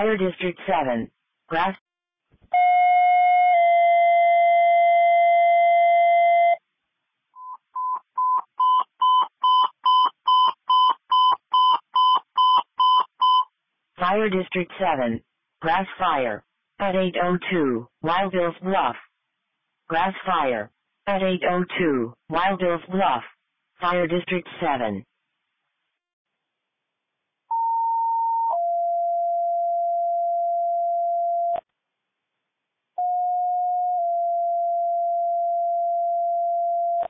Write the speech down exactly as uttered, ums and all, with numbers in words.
Fire District seven. Grass. Fire District seven. Grass fire. At eight oh two, Wild Hills Bluff. Grass fire. At eight oh two, Wild Hills Bluff. Fire District seven.